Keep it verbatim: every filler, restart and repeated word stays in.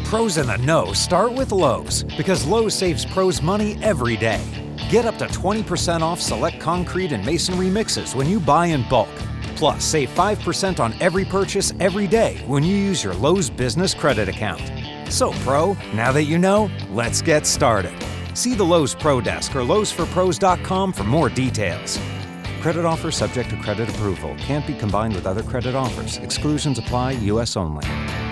Pros in the know start with Lowe's, because Lowe's saves pros money every day. Get up to twenty percent off select concrete and masonry mixes when you buy in bulk. Plus, save five percent on every purchase every day when you use your Lowe's Business Credit account. So, Pro, now that you know, let's get started. See the Lowe's Pro Desk or Lowe's for pros dot com for more details. Credit offer subject to credit approval. Can't be combined with other credit offers. Exclusions apply. U S only.